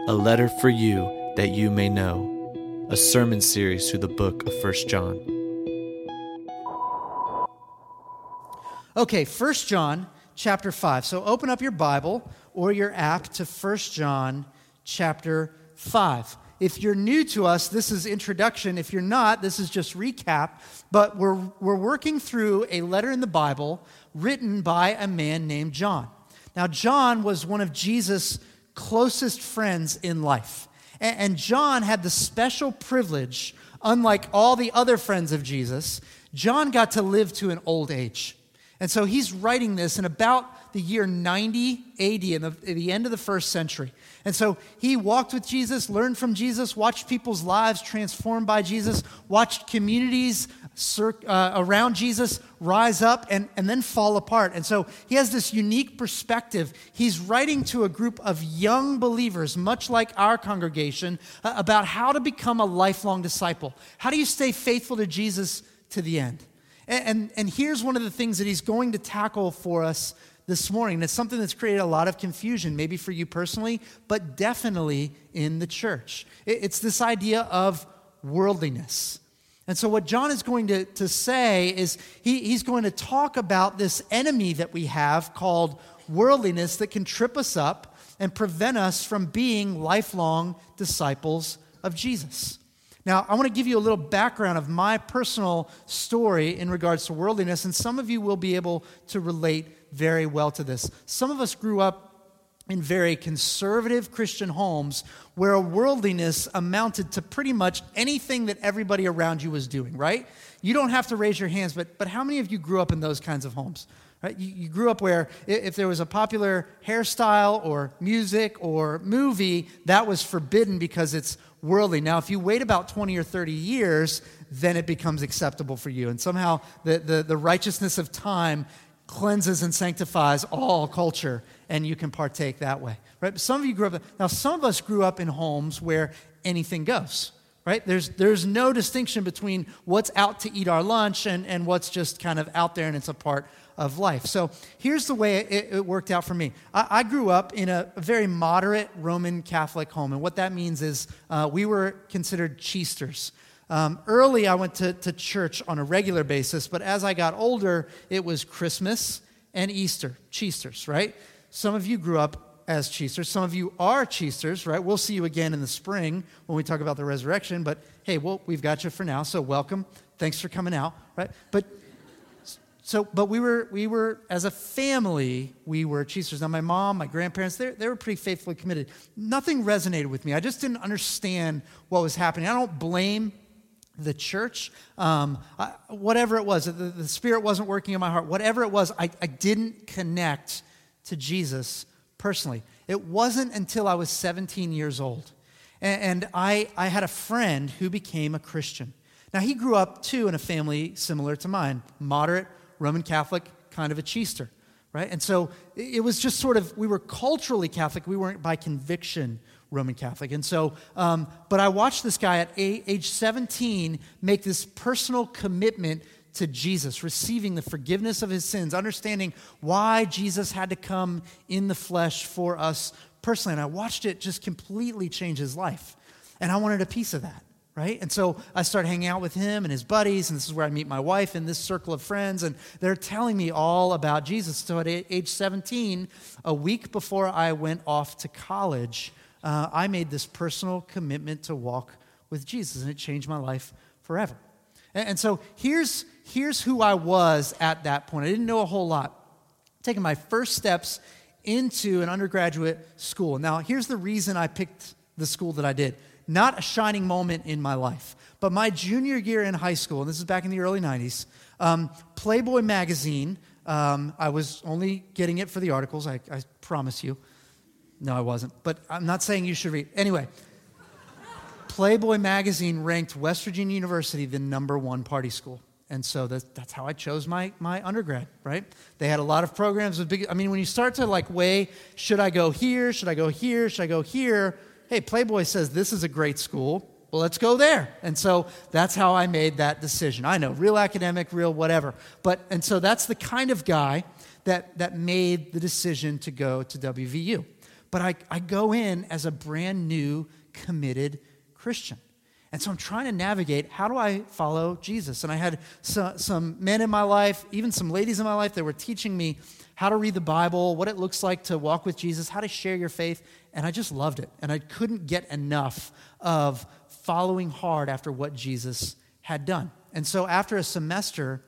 a letter for you that you may know, a sermon series through the book of 1 John. Okay, 1 John chapter 5. So open up your Bible or your app to 1 John chapter 5. If you're new to us, this is introduction. If you're not, this is just recap. But we're working through a letter in the Bible written by a man named John. Now, John was one of Jesus' closest friends in life. And John had the special privilege, unlike all the other friends of Jesus, John got to live to an old age. And so he's writing this in about the year 90 AD, at the end of the first century. And so he walked with Jesus, learned from Jesus, watched people's lives transformed by Jesus, watched communities around Jesus rise up and then fall apart. And so he has this unique perspective. He's writing to a group of young believers, much like our congregation, about how to become a lifelong disciple. How do you stay faithful to Jesus to the end? And here's one of the things that he's going to tackle for us this morning. It's something that's created a lot of confusion, maybe for you personally, but definitely in the church. It's this idea of worldliness. And so what John is going to say is he's going to talk about this enemy that we have called worldliness that can trip us up and prevent us from being lifelong disciples of Jesus. Now, I want to give you a little background of my personal story in regards to worldliness, and some of you will be able to relate very well to this. Some of us grew up in very conservative Christian homes where worldliness amounted to pretty much anything that everybody around you was doing, right? You don't have to raise your hands, but how many of you grew up in those kinds of homes? Right? You grew up where if there was a popular hairstyle or music or movie, that was forbidden because it's worldly. Now, if you wait about 20 or 30 years, then it becomes acceptable for you. And somehow the righteousness of time cleanses and sanctifies all culture, and you can partake that way. Right? Some of you grew up, now some of us grew up in homes where anything goes. Right? There's no distinction between what's out to eat our lunch and what's just kind of out there and it's a part of life. So here's the way it worked out for me. I grew up in a very moderate Roman Catholic home, and what that means is we were considered cheesters. Early, I went to church on a regular basis, but as I got older, it was Christmas and Easter, cheesters, right? Some of you grew up as cheesters. Some of you are cheesters, right? We'll see you again in the spring when we talk about the resurrection, but hey, we've got you for now, so welcome. Thanks for coming out, right? But we were as a family, we were cheesters. Now, my mom, my grandparents, they were pretty faithfully committed. Nothing resonated with me. I just didn't understand what was happening. I don't blame the church, whatever it was. The Spirit wasn't working in my heart. Whatever it was, I didn't connect to Jesus personally. It wasn't until I was 17 years old. And I had a friend who became a Christian. Now, he grew up, too, in a family similar to mine, moderate, Roman Catholic, kind of a cheester, right? And so it was just sort of, we were culturally Catholic. We weren't by conviction Roman Catholic. And so, but I watched this guy at age 17 make this personal commitment to Jesus, receiving the forgiveness of his sins, understanding why Jesus had to come in the flesh for us personally. And I watched it just completely change his life. And I wanted a piece of that, right? And so I started hanging out with him and his buddies, and this is where I meet my wife in this circle of friends, and they're telling me all about Jesus. So at age 17, a week before I went off to college, I made this personal commitment to walk with Jesus, and it changed my life forever. And so here's who I was at that point. I didn't know a whole lot. Taking my first steps into an undergraduate school. Now, here's the reason I picked the school that I did. Not a shining moment in my life, but my junior year in high school, and this is back in the early 90s, Playboy magazine, I was only getting it for the articles, I promise you. No, I wasn't, but I'm not saying you should read. Anyway, Playboy magazine ranked West Virginia University the #1 party school. And so that's how I chose my undergrad, right? They had a lot of programs with big, when you start to weigh, should I go here? Should I go here? Should I go here? Hey, Playboy says this is a great school. Well, let's go there. And so that's how I made that decision. I know, real academic, real whatever. And so that's the kind of guy that made the decision to go to WVU. but I go in as a brand new, committed Christian. And so I'm trying to navigate, how do I follow Jesus? And I had some men in my life, even some ladies in my life that were teaching me how to read the Bible, what it looks like to walk with Jesus, how to share your faith, and I just loved it. And I couldn't get enough of following hard after what Jesus had done. And so after a semester,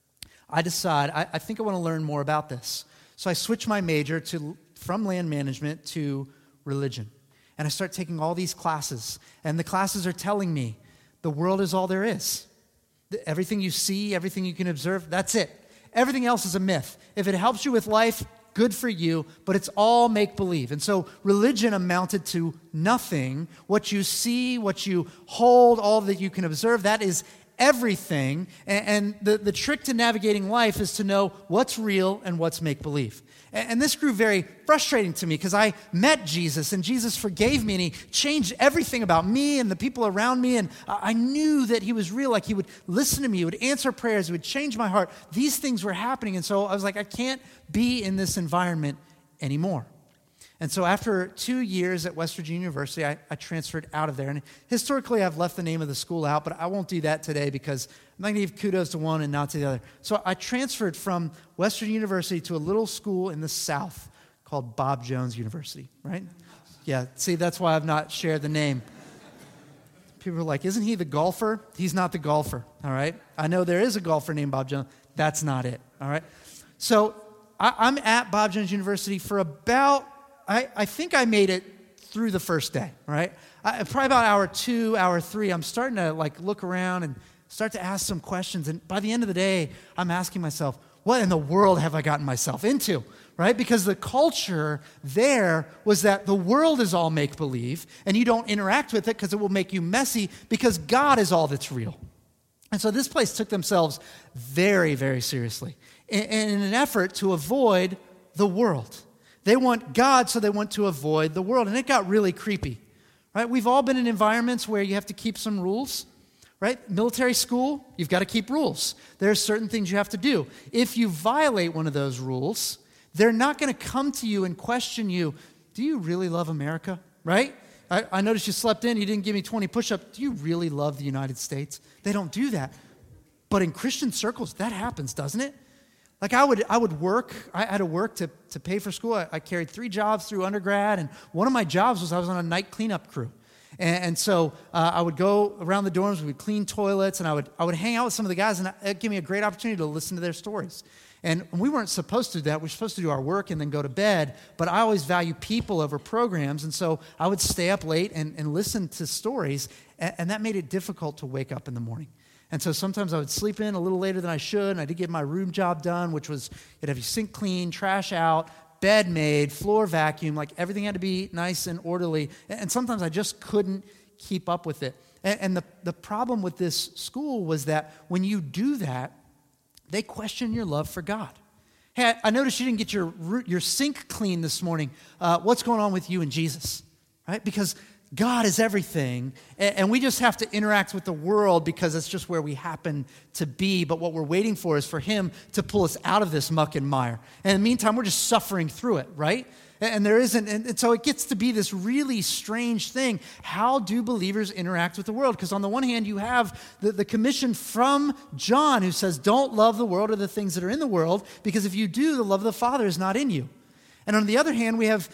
I decide, I think I want to learn more about this. So I switch my major from land management to religion. And I start taking all these classes. And the classes are telling me the world is all there is. Everything you see, everything you can observe, that's it. Everything else is a myth. If it helps you with life, good for you, but it's all make-believe. And so religion amounted to nothing. What you see, what you hold, all that you can observe, that is everything. And the trick to navigating life is to know what's real and what's make-believe. And this grew very frustrating to me because I met Jesus and Jesus forgave me and he changed everything about me and the people around me. And I knew that he was real, like he would listen to me, he would answer prayers, he would change my heart. These things were happening. And so I was like, I can't be in this environment anymore. And so after 2 years at West Virginia University, I transferred out of there. And historically, I've left the name of the school out, but I won't do that today because I'm not going to give kudos to one and not to the other. So I transferred from West Virginia University to a little school in the South called Bob Jones University, right? Yeah, see, that's why I've not shared the name. People are like, isn't he the golfer? He's not the golfer, all right? I know there is a golfer named Bob Jones. That's not it, all right? So I'm at Bob Jones University for about... I think I made it through the first day, right? Probably about hour 2, hour 3, I'm starting to look around and start to ask some questions. And by the end of the day, I'm asking myself, what in the world have I gotten myself into, right? Because the culture there was that the world is all make-believe and you don't interact with it because it will make you messy because God is all that's real. And so this place took themselves very, very seriously in an effort to avoid the world. They want God, so they want to avoid the world. And it got really creepy, right? We've all been in environments where you have to keep some rules, right? Military school, you've got to keep rules. There are certain things you have to do. If you violate one of those rules, they're not going to come to you and question you, do you really love America, right? I noticed you slept in, you didn't give me 20 push-ups. Do you really love the United States? They don't do that. But in Christian circles, that happens, doesn't it? Like I would work, I had to work to pay for school. I carried 3 jobs through undergrad, and one of my jobs was I was on a night cleanup crew. And so I would go around the dorms, we would clean toilets, and I would hang out with some of the guys, and it gave me a great opportunity to listen to their stories. And we weren't supposed to do that. We were supposed to do our work and then go to bed, but I always value people over programs, and so I would stay up late and listen to stories, and that made it difficult to wake up in the morning. And so sometimes I would sleep in a little later than I should, and I did get my room job done, which was you'd have your sink clean, trash out, bed made, floor vacuum, like everything had to be nice and orderly. And sometimes I just couldn't keep up with it. And the problem with this school was that when you do that, they question your love for God. Hey, I noticed you didn't get your sink clean this morning. What's going on with you and Jesus? Right? Because God is everything, and we just have to interact with the world because it's just where we happen to be, but what we're waiting for is for him to pull us out of this muck and mire. And in the meantime, we're just suffering through it, right? And there isn't, and so it gets to be this really strange thing. How do believers interact with the world? Because on the one hand, you have the commission from John who says, don't love the world or the things that are in the world, because if you do, the love of the Father is not in you. And on the other hand, we have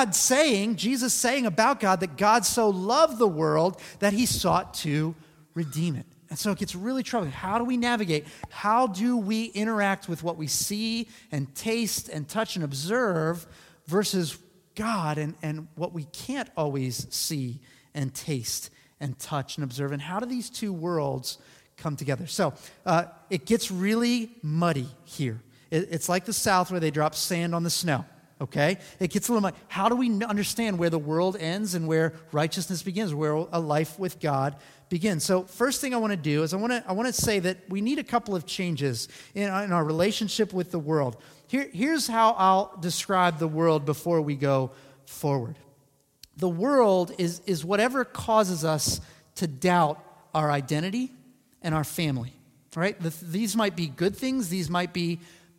Jesus saying about God that God so loved the world that he sought to redeem it. And so it gets really troubling. How do we navigate? How do we interact with what we see and taste and touch and observe versus God and what we can't always see and taste and touch and observe? And how do these two worlds come together? So it gets really muddy here. It's like the South where they drop sand on the snow. Okay? It gets a little muddy. How do we understand where the world ends and where righteousness begins, where a life with God begins? So first thing I want to do is I want to say that we need a couple of changes in our relationship with the world. Here's how I'll describe the world before we go forward. The world is whatever causes us to doubt our identity and our family. Right? These might be good things. These might be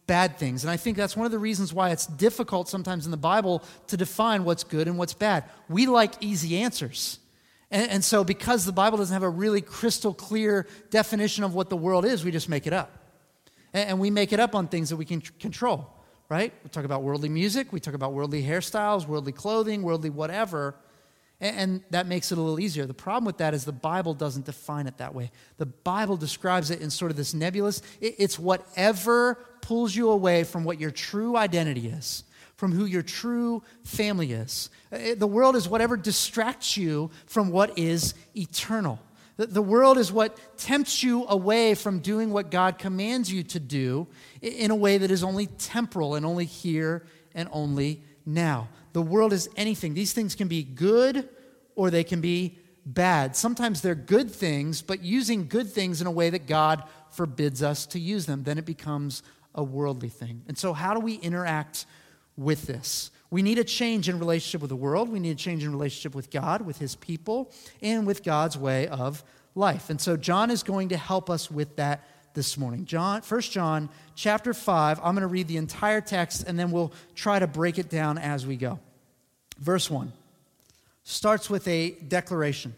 bad things. And I think that's one of the reasons why it's difficult sometimes in the Bible to define what's good and what's bad. We like easy answers. And so because the Bible doesn't have a really crystal clear definition of what the world is, we just make it up. And we make it up on things that we can control, right? We talk about worldly music, we talk about worldly hairstyles, worldly clothing, worldly whatever, and that makes it a little easier. The problem with that is the Bible doesn't define it that way. The Bible describes it in sort of this nebulous, it's whatever pulls you away from what your true identity is, from who your true family is. The world is whatever distracts you from what is eternal. The world is what tempts you away from doing what God commands you to do in a way that is only temporal and only here and only now. The world is anything. These things can be good or they can be bad. Sometimes they're good things, but using good things in a way that God forbids us to use them, then it becomes a worldly thing. And so how do we interact with this? We need a change in relationship with the world. We need a change in relationship with God, with his people, and with God's way of life. And so John is going to help us with that this morning. 1 John chapter 5, I'm going to read the entire text, and then we'll try to break it down as we go. Verse 1 starts with a declaration.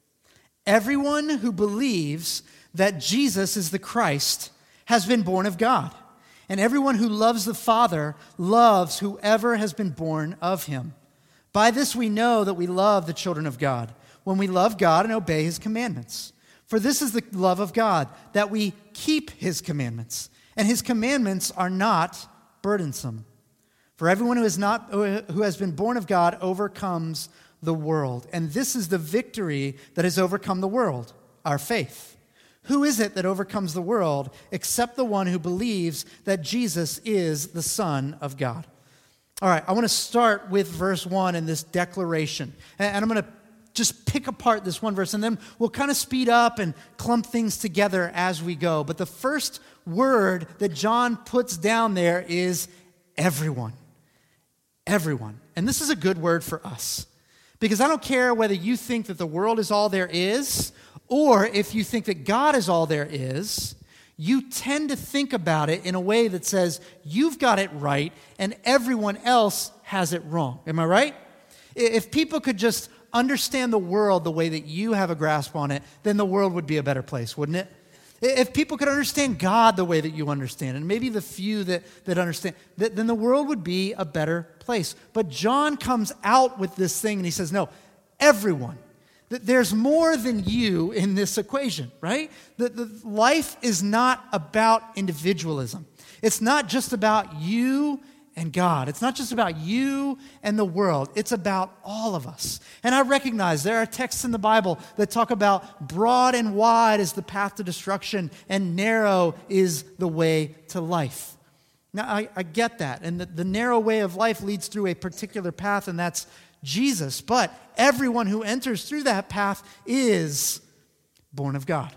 Everyone who believes that Jesus is the Christ has been born of God. And everyone who loves the Father loves whoever has been born of him. By this we know that we love the children of God, when we love God and obey his commandments. For this is the love of God, that we keep his commandments. And his commandments are not burdensome. For everyone who has been born of God overcomes the world. And this is the victory that has overcome the world, our faith. Who is it that overcomes the world except the one who believes that Jesus is the Son of God? All right, I want to start with verse 1 and this declaration. And I'm going to just pick apart this one verse, and then we'll kind of speed up and clump things together as we go. But the first word that John puts down there is everyone. Everyone. And this is a good word for us. Because I don't care whether you think that the world is all there is, or if you think that God is all there is, you tend to think about it in a way that says you've got it right and everyone else has it wrong. Am I right? If people could just understand the world the way that you have a grasp on it, then the world would be a better place, wouldn't it? If people could understand God the way that you understand, and maybe the few that understand, then the world would be a better place. But John comes out with this thing and he says, no, everyone. There's more than you in this equation, right? The life is not about individualism. It's not just about you and God. It's not just about you and the world. It's about all of us. And I recognize there are texts in the Bible that talk about broad and wide is the path to destruction and narrow is the way to life. Now, I get that. And the narrow way of life leads through a particular path, and that's Jesus. But everyone who enters through that path is born of God.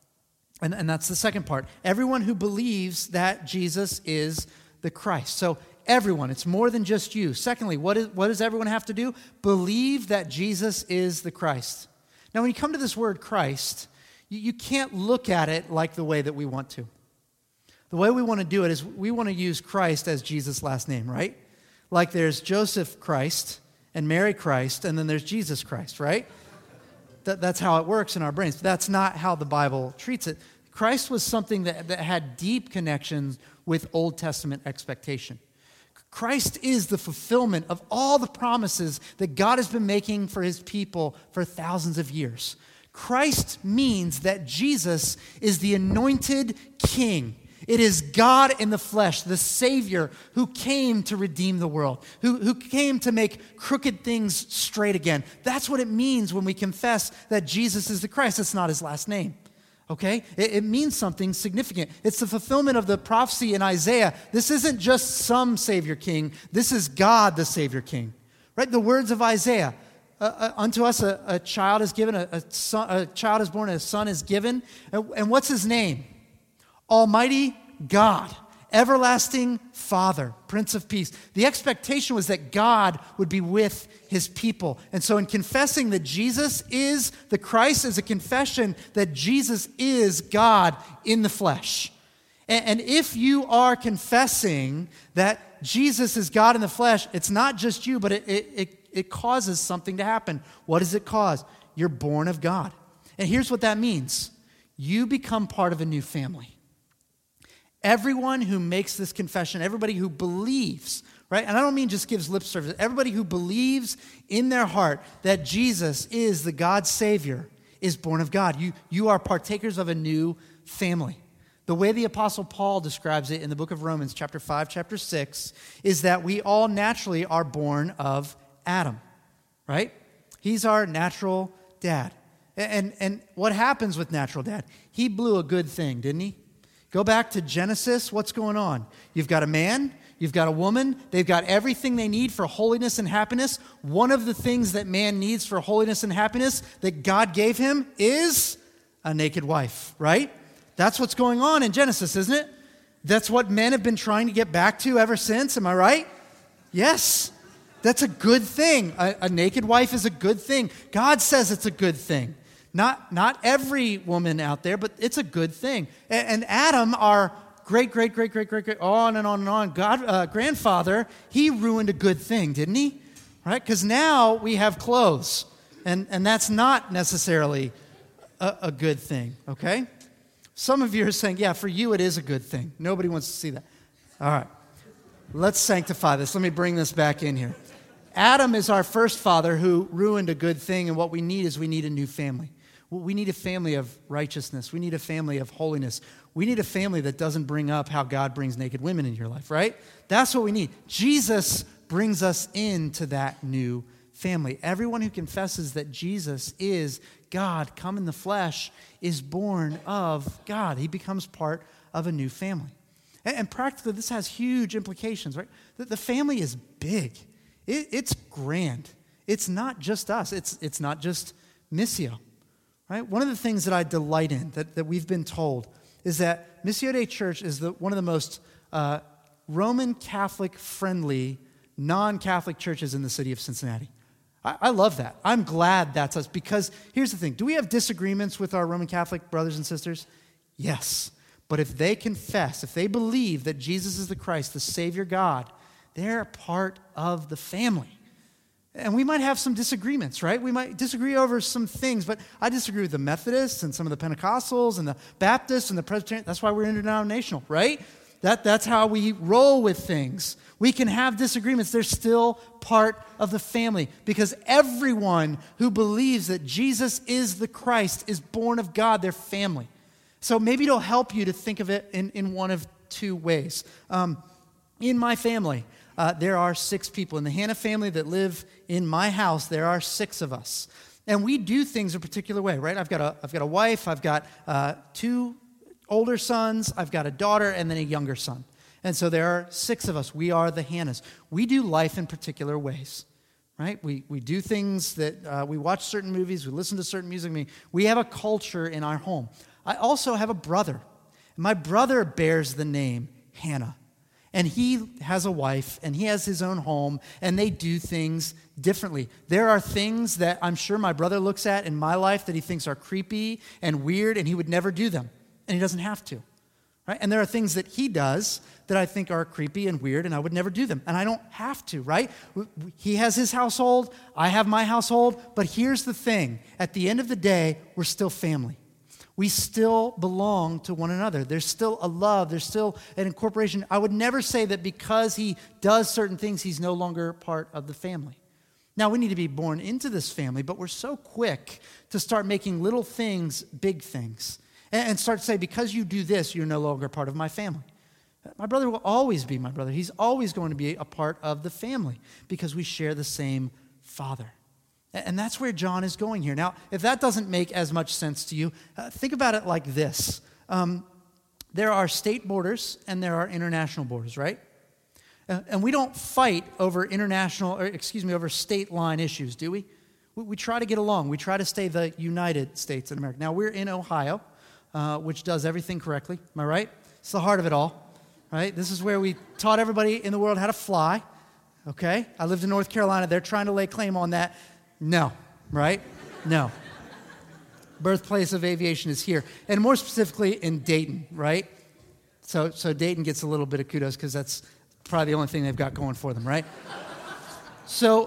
And that's the second part. Everyone who believes that Jesus is the Christ. So everyone, it's more than just you. Secondly, what does everyone have to do? Believe that Jesus is the Christ. Now, when you come to this word Christ, you can't look at it like the way that we want to. The way we want to do it is we want to use Christ as Jesus' last name, right? Like there's Joseph Christ and Mary Christ, and then there's Jesus Christ, right? That's how it works in our brains. But that's not how the Bible treats it. Christ was something that had deep connections with Old Testament expectation. Christ is the fulfillment of all the promises that God has been making for his people for thousands of years. Christ means that Jesus is the anointed king. It is God in the flesh, the Savior who came to redeem the world, who came to make crooked things straight again. That's what it means when we confess that Jesus is the Christ. It's not his last name. Okay? It means something significant. It's the fulfillment of the prophecy in Isaiah. This isn't just some Savior King. This is God, the Savior King. Right? The words of Isaiah. Unto us a child is given, a child is born, a son is given. And what's his name? Almighty God, everlasting Father, Prince of Peace. The expectation was that God would be with his people. And so in confessing that Jesus is the Christ is a confession that Jesus is God in the flesh. And if you are confessing that Jesus is God in the flesh, it's not just you, but it causes something to happen. What does it cause? You're born of God. And here's what that means. You become part of a new family. Everyone who makes this confession, everybody who believes, right? And I don't mean just gives lip service. Everybody who believes in their heart that Jesus is the God Savior is born of God. You are partakers of a new family. The way the Apostle Paul describes it in the book of Romans, chapter 5, chapter 6, is that we all naturally are born of Adam, right? He's our natural dad. And what happens with natural dad? He blew a good thing, didn't he? Go back to Genesis. What's going on? You've got a man, you've got a woman. They've got everything they need for holiness and happiness. One of the things that man needs for holiness and happiness that God gave him is a naked wife, right? That's what's going on in Genesis, isn't it? That's what men have been trying to get back to ever since. Am I right? Yes. That's a good thing. A naked wife is a good thing. God says it's a good thing. Not every woman out there, but it's a good thing. And Adam, our great, on and on, grandfather, he ruined a good thing, didn't he? Right? Because now we have clothes, and that's not necessarily a good thing, okay? Some of you are saying, yeah, for you it is a good thing. Nobody wants to see that. All right. Let's sanctify this. Let me bring this back in here. Adam is our first father who ruined a good thing, and what we need is we need a new family. We need a family of righteousness. We need a family of holiness. We need a family that doesn't bring up how God brings naked women in your life, right? That's what we need. Jesus brings us into that new family. Everyone who confesses that Jesus is God, come in the flesh, is born of God. He becomes part of a new family. And practically, this has huge implications, right? The family is big. It's grand. It's not just us. It's not just Missio. Right? One of the things that I delight in, that we've been told, is that Missio Dei Church is one of the most Roman Catholic-friendly, non-Catholic churches in the city of Cincinnati. I love that. I'm glad that's us, because here's the thing. Do we have disagreements with our Roman Catholic brothers and sisters? Yes. But if they confess, if they believe that Jesus is the Christ, the Savior God, they're part of the family. And we might have some disagreements, right? We might disagree over some things, but I disagree with the Methodists and some of the Pentecostals and the Baptists and the Presbyterians. That's why we're interdenominational, right? That's how we roll with things. We can have disagreements. They're still part of the family, because everyone who believes that Jesus is the Christ is born of God. They're family. So maybe it'll help you to think of it in one of two ways. In my family, there are 6 people. In the Hannah family that live in my house, there are 6 of us. And we do things a particular way, right? I've got a wife, I've got 2 older sons, I've got a daughter, and then a younger son. And so there are 6 of us. We are the Hannahs. We do life in particular ways, right? We do things that, we watch certain movies, we listen to certain music. I mean, we have a culture in our home. I also have a brother. My brother bears the name Hannah. And he has a wife, and he has his own home, and they do things differently. There are things that I'm sure my brother looks at in my life that he thinks are creepy and weird, and he would never do them, and he doesn't have to. Right? And there are things that he does that I think are creepy and weird, and I would never do them, and I don't have to, right? He has his household, I have my household, but here's the thing. At the end of the day, we're still family. We still belong to one another. There's still a love. There's still an incorporation. I would never say that because he does certain things, he's no longer part of the family. Now, we need to be born into this family, but we're so quick to start making little things big things and start to say, because you do this, you're no longer part of my family. My brother will always be my brother. He's always going to be a part of the family because we share the same Father. And that's where John is going here. Now, if that doesn't make as much sense to you, think about it like this. There are state borders and there are international borders, right? And we don't fight over over state line issues, do we? We try to get along. We try to stay the United States of America. Now, we're in Ohio, which does everything correctly. Am I right? It's the heart of it all, right? This is where we taught everybody in the world how to fly, okay? I lived in North Carolina. They're trying to lay claim on that. No, right? No. Birthplace of aviation is here. And more specifically in Dayton, right? So Dayton gets a little bit of kudos because that's probably the only thing they've got going for them, right? So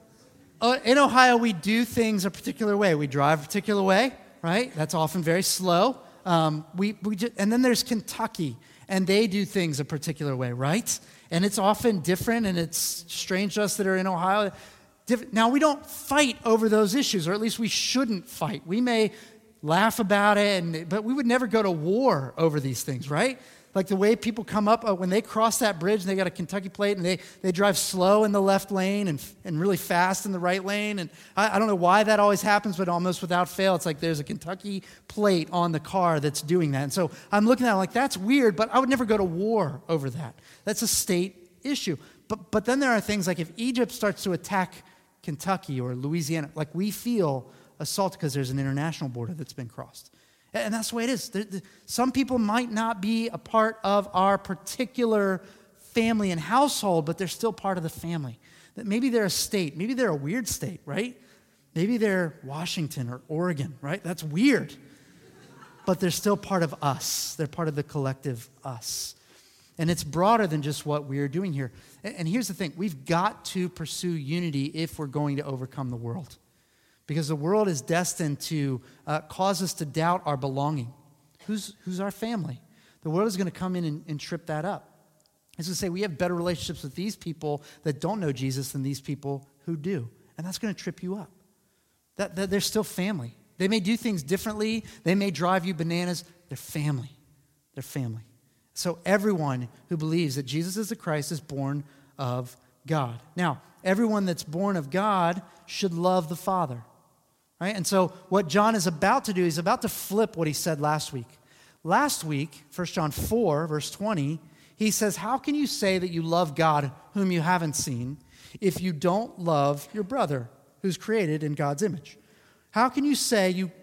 in Ohio, we do things a particular way. We drive a particular way, right? That's often very slow. And then there's Kentucky, and they do things a particular way, right? And it's often different, and it's strange to us that are in Ohio. Now, we don't fight over those issues, or at least we shouldn't fight. We may laugh about it, but we would never go to war over these things, right? Like the way people come up, when they cross that bridge, and they got a Kentucky plate, and they drive slow in the left lane and really fast in the right lane. And I don't know why that always happens, but almost without fail, it's like there's a Kentucky plate on the car that's doing that. And so I'm looking at it like, that's weird, but I would never go to war over that. That's a state issue. But then there are things like if Egypt starts to attack Kentucky or Louisiana, like we feel assaulted because there's an international border that's been crossed. And that's the way it is. Some people might not be a part of our particular family and household, but they're still part of the family. That maybe they're a state. Maybe they're a weird state, right? Maybe they're Washington or Oregon, right? That's weird. But they're still part of us. They're part of the collective us. And it's broader than just what we're doing here. And here's the thing. We've got to pursue unity if we're going to overcome the world. Because the world is destined to cause us to doubt our belonging. Who's our family? The world is going to come in and trip that up. It's going to say we have better relationships with these people that don't know Jesus than these people who do. And that's going to trip you up. That they're still family. They may do things differently. They may drive you bananas. They're family. They're family. So everyone who believes that Jesus is the Christ is born of God. Now, everyone that's born of God should love the Father. Right? And so what John is about to do, he's about to flip what he said last week. Last week, 1 John 4, verse 20, he says, how can you say that you love God whom you haven't seen if you don't love your brother who's created in God's image? How can you say you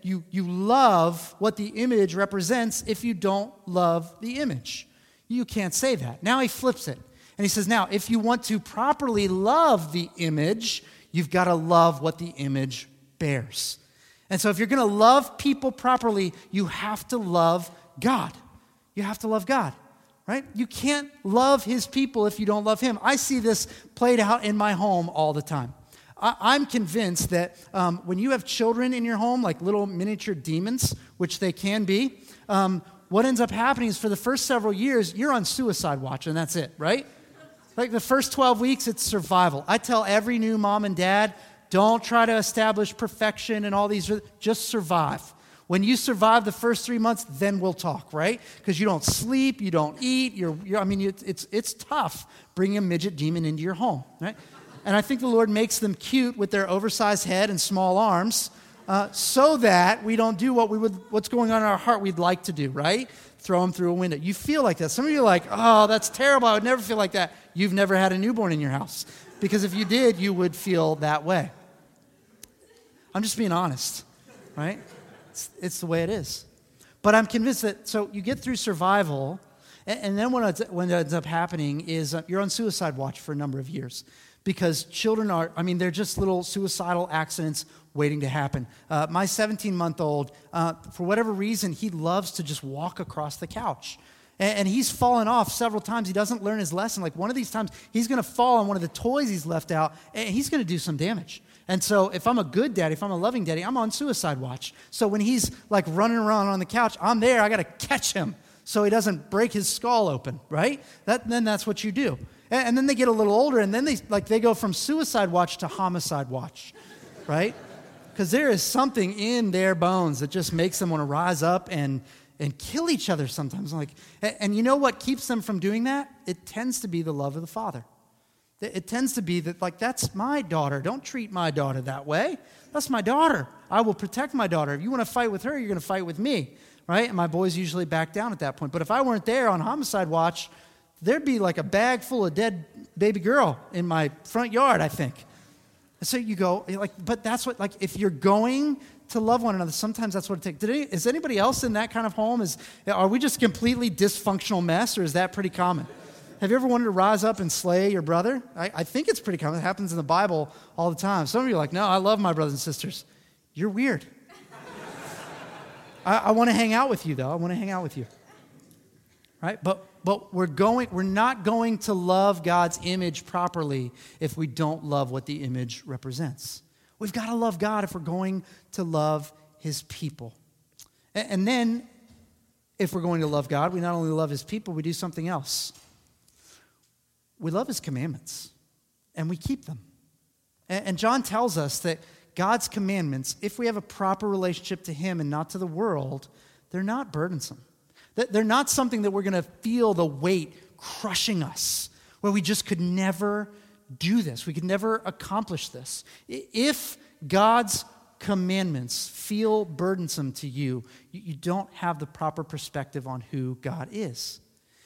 love what the image represents if you don't love the image? You can't say that. Now he flips it. And he says, now, if you want to properly love the image, you've got to love what the image bears. And so if you're going to love people properly, you have to love God. You have to love God, right? You can't love his people if you don't love him. I see this played out in my home all the time. I'm convinced that when you have children in your home, like little miniature demons, which they can be, what ends up happening is for the first several years, you're on suicide watch, and that's it, right? Like the first 12 weeks, it's survival. I tell every new mom and dad, don't try to establish perfection and all these, just survive. When you survive the first 3 months, then we'll talk, right? Because you don't sleep, you don't eat, it's tough bringing a midget demon into your home, right? And I think the Lord makes them cute with their oversized head and small arms so that we don't do what's going on in our heart we'd like to do, right? Throw them through a window. You feel like that. Some of you are like, oh, that's terrible. I would never feel like that. You've never had a newborn in your house. Because if you did, you would feel that way. I'm just being honest, right? It's the way it is. But I'm convinced that, so you get through survival, and then what ends up happening is you're on suicide watch for a number of years. Because children they're just little suicidal accidents waiting to happen. My 17-month-old, for whatever reason, he loves to just walk across the couch. And he's fallen off several times. He doesn't learn his lesson. Like one of these times, he's going to fall on one of the toys he's left out, and he's going to do some damage. And so if I'm a good daddy, if I'm a loving daddy, I'm on suicide watch. So when he's like running around on the couch, I'm there. I got to catch him so he doesn't break his skull open, right? Then that's what you do. And then they get a little older, and then they go from suicide watch to homicide watch, right? Because there is something in their bones that just makes them want to rise up and kill each other sometimes. And you know what keeps them from doing that? It tends to be the love of the Father. It tends to be that, like, that's my daughter. Don't treat my daughter that way. That's my daughter. I will protect my daughter. If you want to fight with her, you're going to fight with me, right? And my boys usually back down at that point. But if I weren't there on homicide watch, there'd be like a bag full of dead baby girl in my front yard, I think. And so you go, but that's what, if you're going to love one another, sometimes that's what it takes. Is anybody else in that kind of home? Are we just a completely dysfunctional mess, or is that pretty common? Have you ever wanted to rise up and slay your brother? I think it's pretty common. It happens in the Bible all the time. Some of you are like, no, I love my brothers and sisters. You're weird. I want to hang out with you, though. I want to hang out with you. right? But we're not going to love God's image properly if we don't love what the image represents. We've got to love God if we're going to love his people. And then, if we're going to love God, we not only love his people, we do something else. We love his commandments, and we keep them. And John tells us that God's commandments, if we have a proper relationship to him and not to the world, they're not burdensome. They're not something that we're going to feel the weight crushing us, where we just could never do this. We could never accomplish this. If God's commandments feel burdensome to you, you don't have the proper perspective on who God is.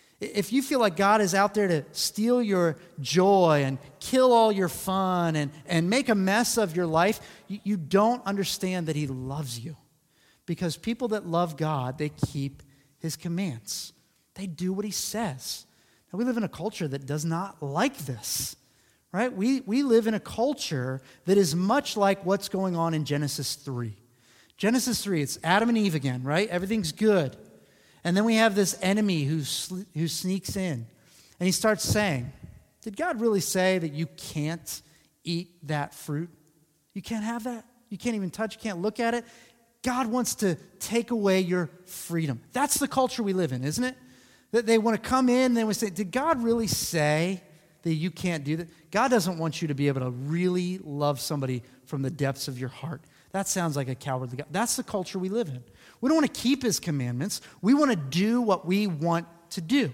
If you feel like God is out there to steal your joy and kill all your fun and make a mess of your life, you don't understand that he loves you. Because people that love God, they keep his commands. They do what he says. Now, we live in a culture that does not like this, right? We live in a culture that is much like what's going on in Genesis 3. Genesis 3, it's Adam and Eve again, right? Everything's good. And then we have this enemy who sneaks in, and he starts saying, did God really say that you can't eat that fruit? You can't have that? You can't even touch, you can't look at it? God wants to take away your freedom. That's the culture we live in, isn't it? That they want to come in and they want to say, did God really say that you can't do that? God doesn't want you to be able to really love somebody from the depths of your heart. That sounds like a cowardly God. That's the culture we live in. We don't want to keep his commandments. We want to do what we want to do.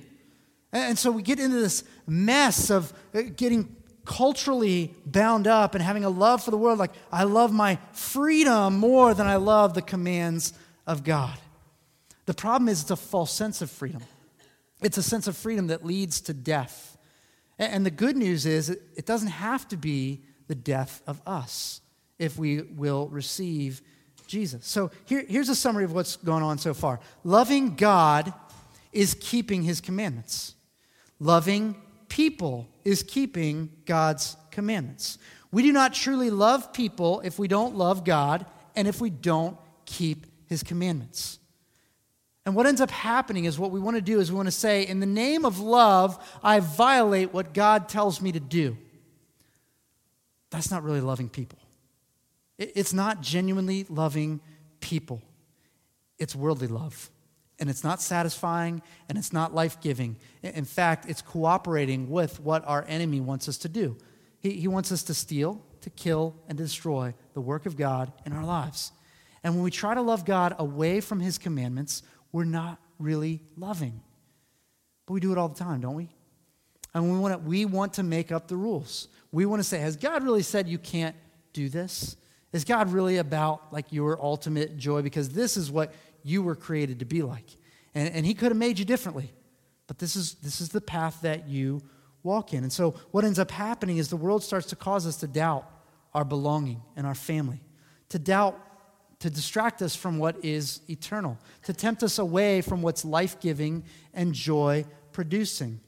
And so we get into this mess of getting culturally bound up and having a love for the world. Like, I love my freedom more than I love the commands of God. The problem is it's a false sense of freedom. It's a sense of freedom that leads to death. And the good news is it doesn't have to be the death of us if we will receive Jesus. So here's a summary of what's gone on so far. Loving God is keeping his commandments. Loving people is keeping God's commandments. We do not truly love people if we don't love God and if we don't keep his commandments. And what ends up happening is what we want to do is we want to say, in the name of love, I violate what God tells me to do. That's not really loving people. It's not genuinely loving people. It's worldly love. And it's not satisfying, and it's not life-giving. In fact, it's cooperating with what our enemy wants us to do. He wants us to steal, to kill, and to destroy the work of God in our lives. And when we try to love God away from his commandments, we're not really loving. But we do it all the time, don't we? And we want to make up the rules. We want to say, has God really said you can't do this? Is God really about like your ultimate joy? Because this is what you were created to be like. And he could have made you differently. But this is the path that you walk in. And so what ends up happening is the world starts to cause us to doubt our belonging and our family. To distract us from what is eternal. To tempt us away from what's life-giving and joy-producing.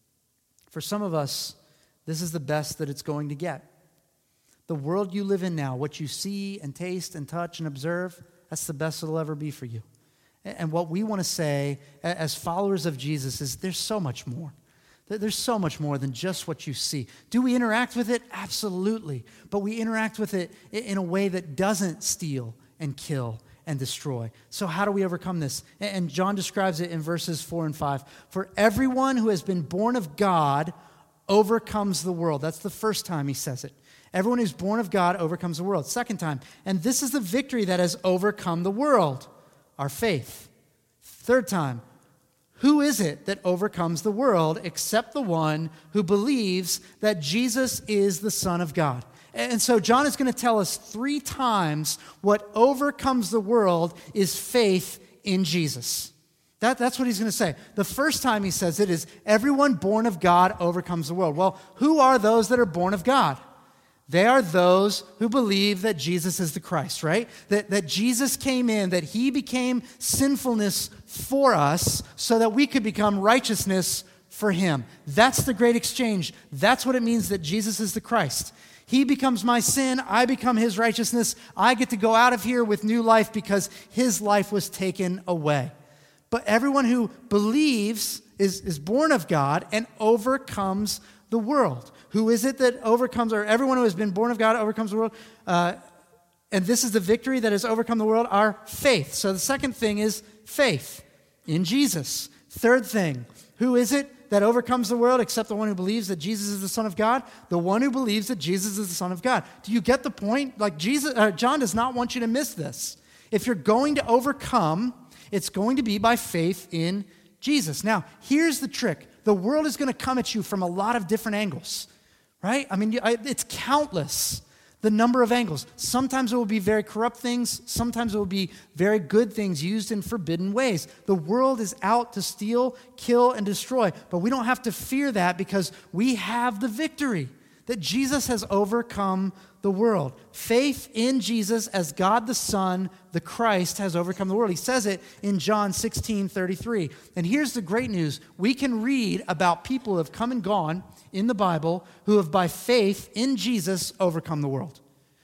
For some of us, this is the best that it's going to get. The world you live in now, what you see and taste and touch and observe, that's the best it'll ever be for you. And what we want to say as followers of Jesus is there's so much more. There's so much more than just what you see. Do we interact with it? Absolutely. But we interact with it in a way that doesn't steal and kill and destroy. So how do we overcome this? And John describes it in verses 4 and 5. For everyone who has been born of God overcomes the world. That's the first time he says it. Everyone who's born of God overcomes the world. Second time, and this is the victory that has overcome the world, our faith. Third time, who is it that overcomes the world except the one who believes that Jesus is the Son of God? And so John is going to tell us 3 times what overcomes the world is faith in Jesus. That's what he's going to say. The first time he says it is everyone born of God overcomes the world. Well, who are those that are born of God? They are those who believe that Jesus is the Christ, right? That Jesus came in, that he became sinfulness for us so that we could become righteousness for him. That's the great exchange. That's what it means that Jesus is the Christ. He becomes my sin, I become his righteousness. I get to go out of here with new life because his life was taken away. But everyone who believes is born of God and overcomes the world. Who is it that overcomes, or everyone who has been born of God overcomes the world? And this is the victory that has overcome the world, our faith. So the second thing is faith in Jesus. Third thing, who is it that overcomes the world except the one who believes that Jesus is the Son of God? The one who believes that Jesus is the Son of God. Do you get the point? Like John does not want you to miss this. If you're going to overcome, it's going to be by faith in Jesus. Now, here's the trick. The world is going to come at you from a lot of different angles, right? I mean, it's countless, the number of angles. Sometimes it will be very corrupt things. Sometimes it will be very good things used in forbidden ways. The world is out to steal, kill, and destroy. But we don't have to fear that because we have the victory that Jesus has overcome the world. Faith in Jesus as God the Son, the Christ, has overcome the world. He says it in John 16:33. And here's the great news. We can read about people who have come and gone in the Bible who have by faith in Jesus overcome the world.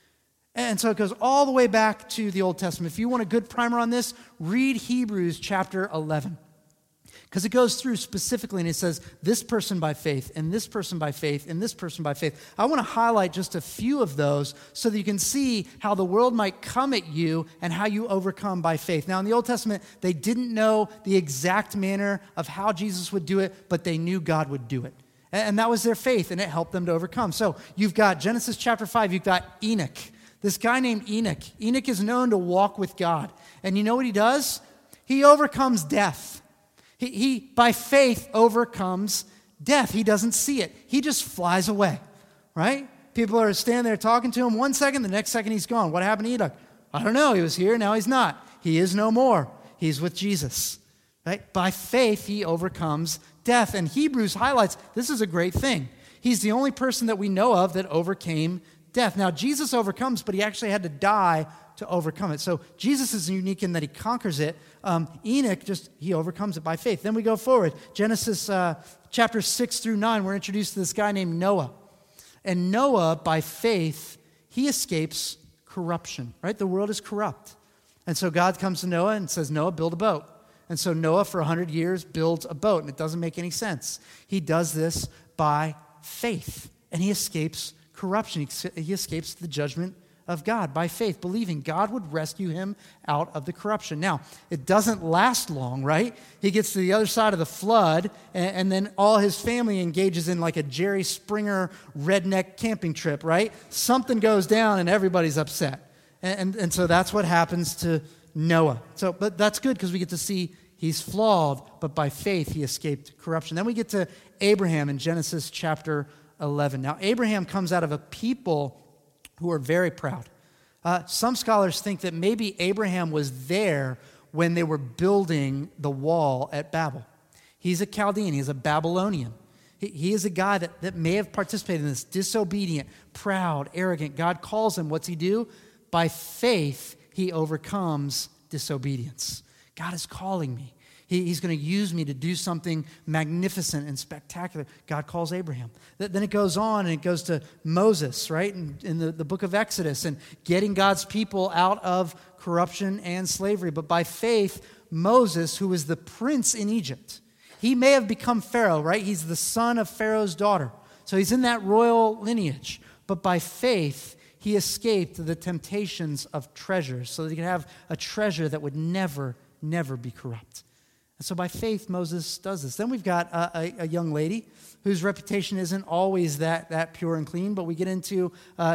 And so it goes all the way back to the Old Testament. If you want a good primer on this, read Hebrews chapter 11. Because it goes through specifically and it says, this person by faith, and this person by faith, and this person by faith. I want to highlight just a few of those so that you can see how the world might come at you and how you overcome by faith. Now, in the Old Testament, they didn't know the exact manner of how Jesus would do it, but they knew God would do it. And that was their faith, and it helped them to overcome. So you've got Genesis chapter 5, you've got Enoch. This guy named Enoch. Enoch is known to walk with God. And you know what he does? He overcomes death. He, by faith, overcomes death. He doesn't see it. He just flies away, right? People are standing there talking to him 1 second, the next second he's gone. What happened to Enoch? I don't know. He was here, now he's not. He is no more. He's with Jesus, right? By faith, he overcomes death. And Hebrews highlights this is a great thing. He's the only person that we know of that overcame death. Now, Jesus overcomes, but he actually had to die to overcome it. So Jesus is unique in that he conquers it. Enoch, he overcomes it by faith. Then we go forward. Genesis chapter 6 through 9, we're introduced to this guy named Noah. And Noah, by faith, he escapes corruption, right? The world is corrupt. And so God comes to Noah and says, Noah, build a boat. And so Noah, for 100 years, builds a boat, and it doesn't make any sense. He does this by faith, and he escapes corruption. He escapes the judgment of God by faith, believing God would rescue him out of the corruption. Now, it doesn't last long, right? He gets to the other side of the flood, and then all his family engages in like a Jerry Springer redneck camping trip, right? Something goes down and everybody's upset. And so that's what happens to Noah. But that's good because we get to see he's flawed, but by faith he escaped corruption. Then we get to Abraham in Genesis chapter 11. Now, Abraham comes out of a people who are very proud. Some scholars think that maybe Abraham was there when they were building the wall at Babel. He's a Chaldean. He's a Babylonian. He is a guy that may have participated in this, disobedient, proud, arrogant. God calls him. What's he do? By faith, he overcomes disobedience. God is calling me. He's going to use me to do something magnificent and spectacular. God calls Abraham. Then it goes on and it goes to Moses, right? In the book of Exodus and getting God's people out of corruption and slavery. But by faith, Moses, who was the prince in Egypt, he may have become Pharaoh, right? He's the son of Pharaoh's daughter. So he's in that royal lineage. But by faith, he escaped the temptations of treasures so that he could have a treasure that would never, never be corrupt. And so by faith, Moses does this. Then we've got a young lady whose reputation isn't always that pure and clean, but we get into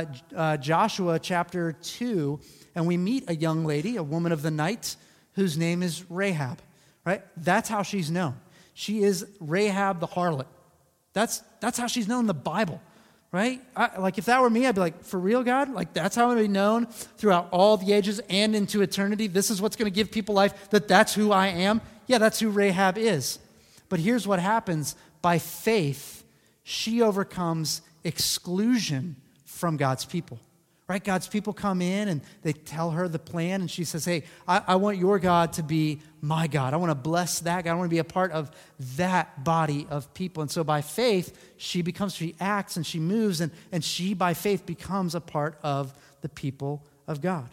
Joshua chapter 2, and we meet a young lady, a woman of the night, whose name is Rahab, right? That's how she's known. She is Rahab the harlot. That's how she's known in the Bible, right? Like if that were me, I'd be like, for real, God? Like that's how I'm going to be known throughout all the ages and into eternity? This is what's going to give people life, that's who I am? Yeah, that's who Rahab is. But here's what happens. By faith, she overcomes exclusion from God's people. Right? God's people come in and they tell her the plan, and she says, hey, I want your God to be my God. I want to bless that God. I want to be a part of that body of people. And so by faith, she acts and she moves, and she by faith becomes a part of the people of God.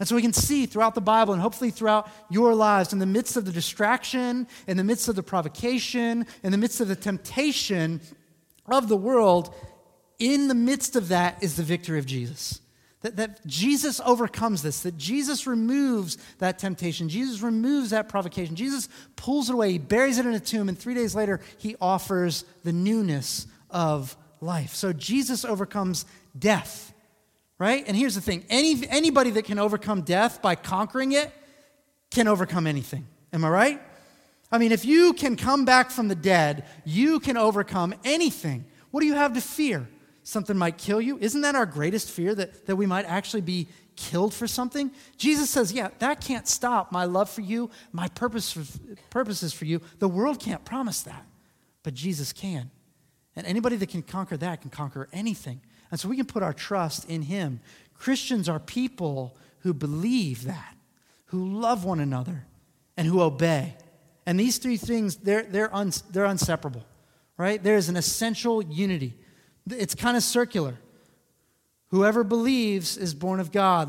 And so we can see throughout the Bible and hopefully throughout your lives, in the midst of the distraction, in the midst of the provocation, in the midst of the temptation of the world, in the midst of that is the victory of Jesus. That Jesus overcomes this, that Jesus removes that temptation, Jesus removes that provocation, Jesus pulls it away, he buries it in a tomb, and 3 days later, he offers the newness of life. So Jesus overcomes death, right? And here's the thing, anybody that can overcome death by conquering it can overcome anything. Am I right? I mean, if you can come back from the dead, you can overcome anything. What do you have to fear? Something might kill you? Isn't that our greatest fear, that we might actually be killed for something? Jesus says, yeah, that can't stop my love for you, my purposes for you. The world can't promise that, but Jesus can. And anybody that can conquer that can conquer anything. And so we can put our trust in him. Christians are people who believe that, who love one another, and who obey. And these three things, they're inseparable, right? There is an essential unity. It's kind of circular. Whoever believes is born of God,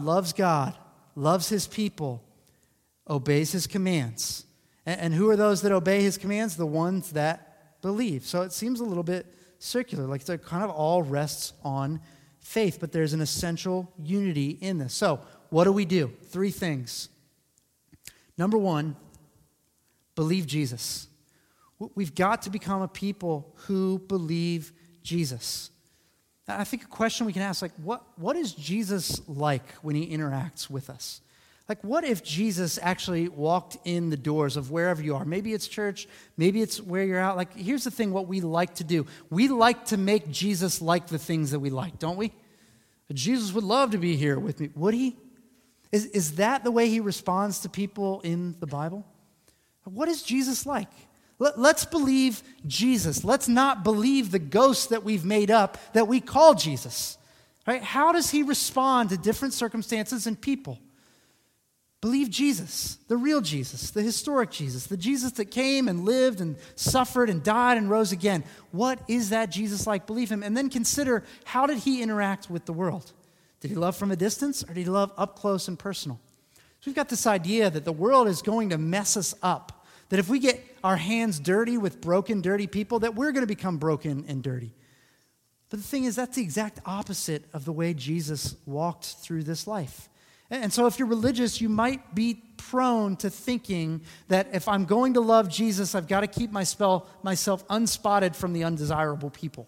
loves his people, obeys his commands. And who are those that obey his commands? The ones that believe. So it seems a little bit circular, like it kind of all rests on faith, but there's an essential unity in this. So what do? 3 things. Number 1, believe Jesus. We've got to become a people who believe Jesus. I think a question we can ask, like, what is Jesus like when he interacts with us? Like, what if Jesus actually walked in the doors of wherever you are? Maybe it's church, maybe it's where you're out. Like, here's the thing, what we like to do. We like to make Jesus like the things that we like, don't we? Jesus would love to be here with me. Would he? Is that the way he responds to people in the Bible? What is Jesus like? Let's believe Jesus. Let's not believe the ghost that we've made up that we call Jesus. Right? How does he respond to different circumstances and people? Believe Jesus, the real Jesus, the historic Jesus, the Jesus that came and lived and suffered and died and rose again. What is that Jesus like? Believe him. And then consider, how did he interact with the world? Did he love from a distance, or did he love up close and personal? So we've got this idea that the world is going to mess us up. That if we get our hands dirty with broken, dirty people, that we're going to become broken and dirty. But the thing is, that's the exact opposite of the way Jesus walked through this life. And so if you're religious, you might be prone to thinking that if I'm going to love Jesus, I've got to keep myself unspotted from the undesirable people.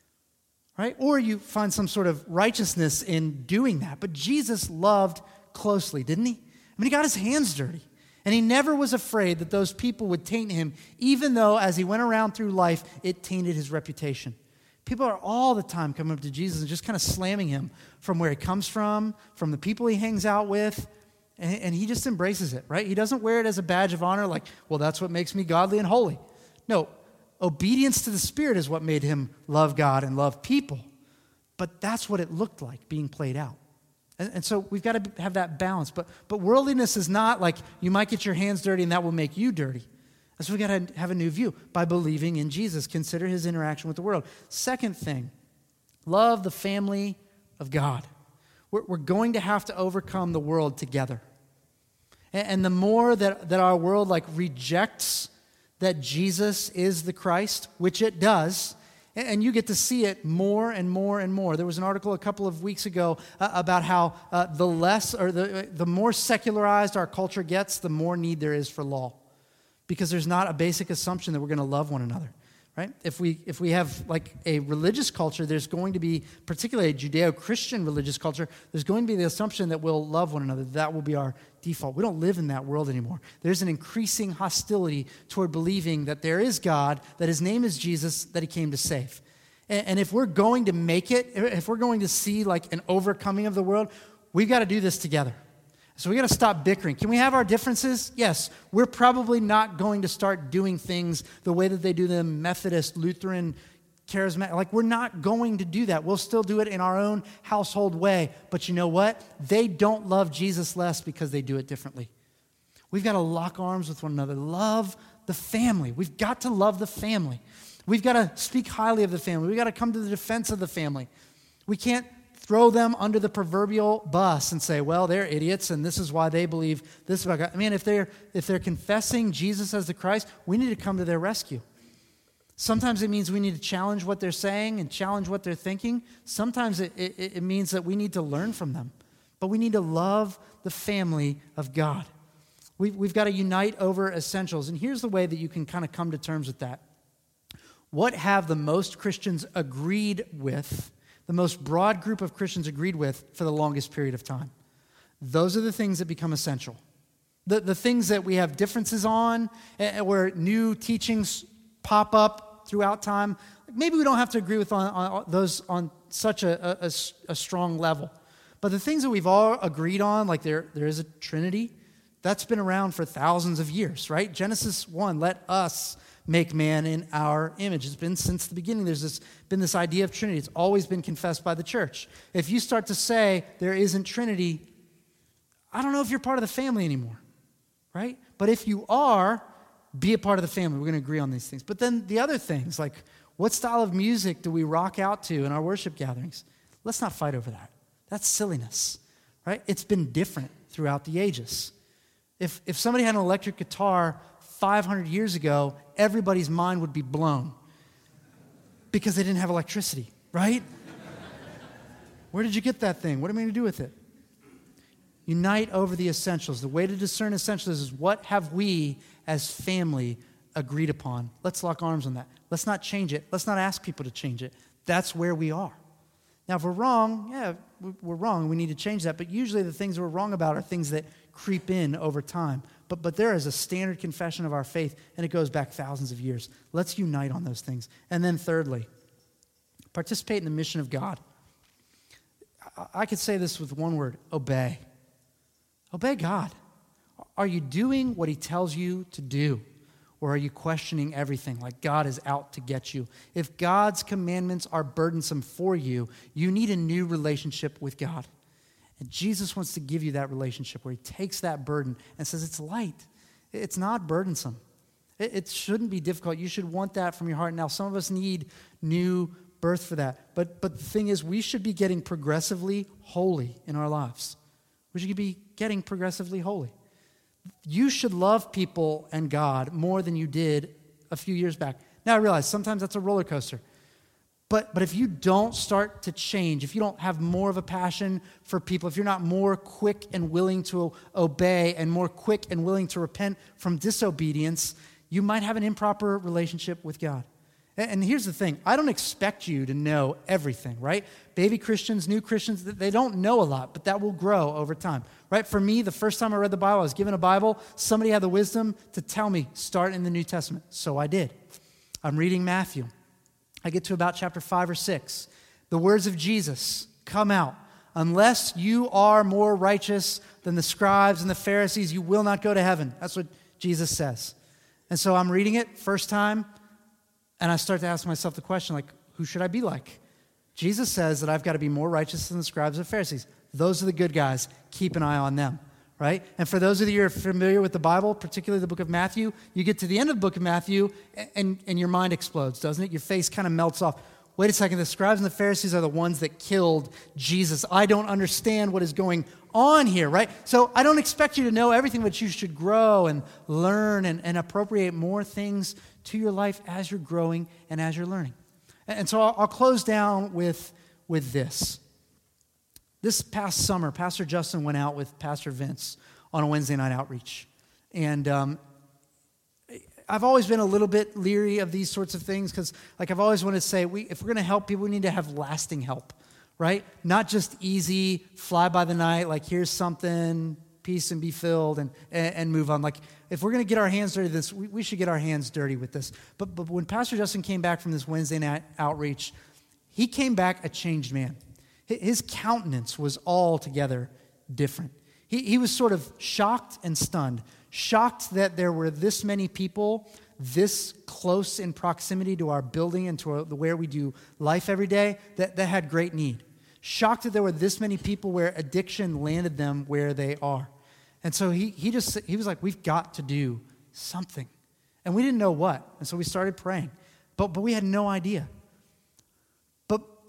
Right? Or you find some sort of righteousness in doing that. But Jesus loved closely, didn't he? I mean, he got his hands dirty. And he never was afraid that those people would taint him, even though as he went around through life, it tainted his reputation. People are all the time coming up to Jesus and just kind of slamming him from where he comes from the people he hangs out with, and he just embraces it, right? He doesn't wear it as a badge of honor like, well, that's what makes me godly and holy. No, obedience to the Spirit is what made him love God and love people. But that's what it looked like being played out. And so we've got to have that balance. But worldliness is not like you might get your hands dirty and that will make you dirty. And so we've got to have a new view by believing in Jesus. Consider his interaction with the world. Second thing, love the family of God. We're going to have to overcome the world together. And the more that our world like rejects that Jesus is the Christ, which it does, and you get to see it more and more and more. There was an article a couple of weeks ago about how the more secularized our culture gets, the more need there is for law. Because there's not a basic assumption that we're going to love one another, right? If we have like a religious culture, there's going to be, particularly a Judeo-Christian religious culture, there's going to be the assumption that we'll love one another. That will be our default. We don't live in that world anymore. There's an increasing hostility toward believing that there is God, that his name is Jesus, that he came to save. And if we're going to make it, if we're going to see like an overcoming of the world, we've got to do this together. So we got to stop bickering. Can we have our differences? Yes. We're probably not going to start doing things the way that they do them, Methodist, Lutheran, charismatic. Like, we're not going to do that. We'll still do it in our own household way. But you know what? They don't love Jesus less because they do it differently. We've got to lock arms with one another. Love the family. We've got to love the family. We've got to speak highly of the family. We've got to come to the defense of the family. We can't throw them under the proverbial bus and say, well, they're idiots and this is why they believe this about God. I mean, if they're confessing Jesus as the Christ, we need to come to their rescue. Sometimes it means we need to challenge what they're saying and challenge what they're thinking. Sometimes it means that we need to learn from them. But we need to love the family of God. We've got to unite over essentials. And here's the way that you can kind of come to terms with that. What have the most Christians agreed with, the most broad group of Christians agreed with for the longest period of time? Those are the things that become essential. The things that we have differences on, where new teachings pop up throughout time, maybe we don't have to agree with on those on such a strong level. But the things that we've all agreed on, like there is a Trinity, that's been around for thousands of years, right? Genesis 1, let us make man in our image. It's been since the beginning. There's been this idea of Trinity. It's always been confessed by the church. If you start to say there isn't Trinity, I don't know if you're part of the family anymore, right? But if you are, be a part of the family. We're going to agree on these things. But then the other things, like what style of music do we rock out to in our worship gatherings? Let's not fight over that. That's silliness, right? It's been different throughout the ages. If somebody had an electric guitar 500 years ago, everybody's mind would be blown because they didn't have electricity, right? Where did you get that thing? What am I going to do with it? Unite over the essentials. The way to discern essentials is what have we as family agreed upon. Let's lock arms on that. Let's not change it. Let's not ask people to change it. That's where we are. Now, if we're wrong, yeah, we're wrong. We need to change that. But usually the things we're wrong about are things that creep in over time. But there is a standard confession of our faith, and it goes back thousands of years. Let's unite on those things. And then thirdly, participate in the mission of God. I could say this with one word: obey. Obey God. Are you doing what he tells you to do? Or are you questioning everything like God is out to get you? If God's commandments are burdensome for you, you need a new relationship with God. And Jesus wants to give you that relationship where he takes that burden and says it's light. It's not burdensome. It shouldn't be difficult. You should want that from your heart. Now, some of us need new birth for that. But the thing is, we should be getting progressively holy in our lives. We should be getting progressively holy. You should love people and God more than you did a few years back. Now I realize sometimes that's a roller coaster. But if you don't start to change, if you don't have more of a passion for people, if you're not more quick and willing to obey and more quick and willing to repent from disobedience, you might have an improper relationship with God. And here's the thing. I don't expect you to know everything, right? Baby Christians, new Christians, they don't know a lot, but that will grow over time, right? For me, the first time I read the Bible, I was given a Bible. Somebody had the wisdom to tell me, start in the New Testament. So I did. I'm reading Matthew. I get to about chapter 5 or 6. The words of Jesus come out. Unless you are more righteous than the scribes and the Pharisees, you will not go to heaven. That's what Jesus says. And so I'm reading it first time, and I start to ask myself the question, like, who should I be like? Jesus says that I've got to be more righteous than the scribes and Pharisees. Those are the good guys. Keep an eye on them, right? And for those of you who are familiar with the Bible, particularly the book of Matthew, you get to the end of the book of Matthew, and your mind explodes, doesn't it? Your face kind of melts off. Wait a second, the scribes and the Pharisees are the ones that killed Jesus. I don't understand what is going on here, right? So I don't expect you to know everything, but you should grow and learn and appropriate more things to your life as you're growing and as you're learning. And so I'll close down with this. This past summer, Pastor Justin went out with Pastor Vince on a Wednesday night outreach. And I've always been a little bit leery of these sorts of things because, like, I've always wanted to say, if we're going to help people, we need to have lasting help, right? Not just easy, fly by the night, like, here's something, peace and be filled, and move on. Like, if we're going to get our hands dirty with this, we should get our hands dirty with this. But when Pastor Justin came back from this Wednesday night outreach, he came back a changed man. His countenance was altogether different. He was sort of shocked and stunned. Shocked that there were this many people this close in proximity to our building and to where we do life every day that had great need. Shocked that there were this many people where addiction landed them where they are. And so he was like, we've got to do something. And we didn't know what. And so we started praying. But we had no idea. But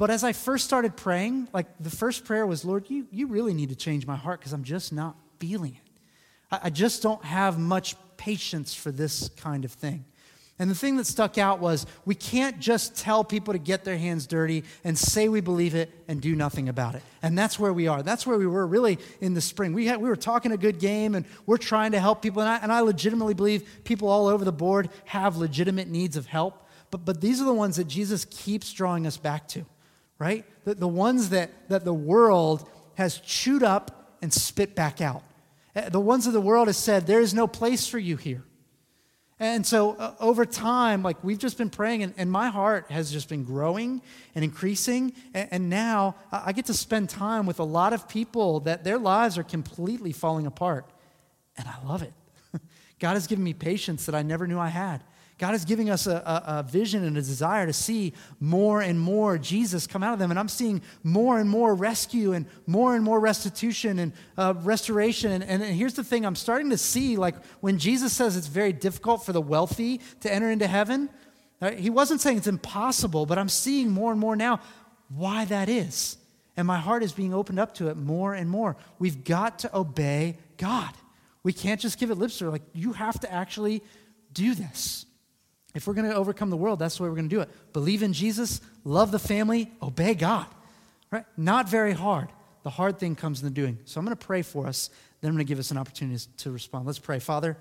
But as I first started praying, like the first prayer was, Lord, you really need to change my heart because I'm just not feeling it. I just don't have much patience for this kind of thing. And the thing that stuck out was we can't just tell people to get their hands dirty and say we believe it and do nothing about it. And that's where we are. That's where we were really in the spring. We were talking a good game, and we're trying to help people. And I legitimately believe people all over the board have legitimate needs of help. But these are the ones that Jesus keeps drawing us back to, right? The ones that the world has chewed up and spit back out. The ones that the world has said, there is no place for you here. And so over time, like we've just been praying, and my heart has just been growing and increasing. And now I get to spend time with a lot of people that their lives are completely falling apart. And I love it. God has given me patience that I never knew I had. God is giving us a vision and a desire to see more and more Jesus come out of them. And I'm seeing more and more rescue and more restitution and restoration. And here's the thing, I'm starting to see, like when Jesus says it's very difficult for the wealthy to enter into heaven, he wasn't saying it's impossible, but I'm seeing more and more now why that is. And my heart is being opened up to it more and more. We've got to obey God. We can't just give it lip service. Like, you have to actually do this. If we're going to overcome the world, that's the way we're going to do it. Believe in Jesus, love the family, obey God. Right? Not very hard. The hard thing comes in the doing. So I'm going to pray for us, then I'm going to give us an opportunity to respond. Let's pray. Father,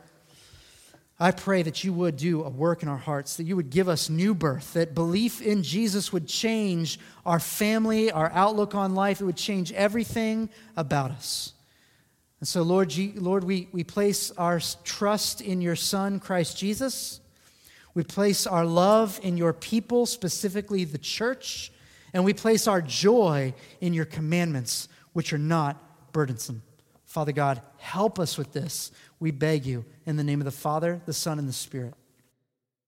I pray that you would do a work in our hearts, that you would give us new birth, that belief in Jesus would change our family, our outlook on life. It would change everything about us. And so, Lord, we place our trust in your Son, Christ Jesus. We place our love in your people, specifically the church, and we place our joy in your commandments, which are not burdensome. Father God, help us with this. We beg you in the name of the Father, the Son, and the Spirit.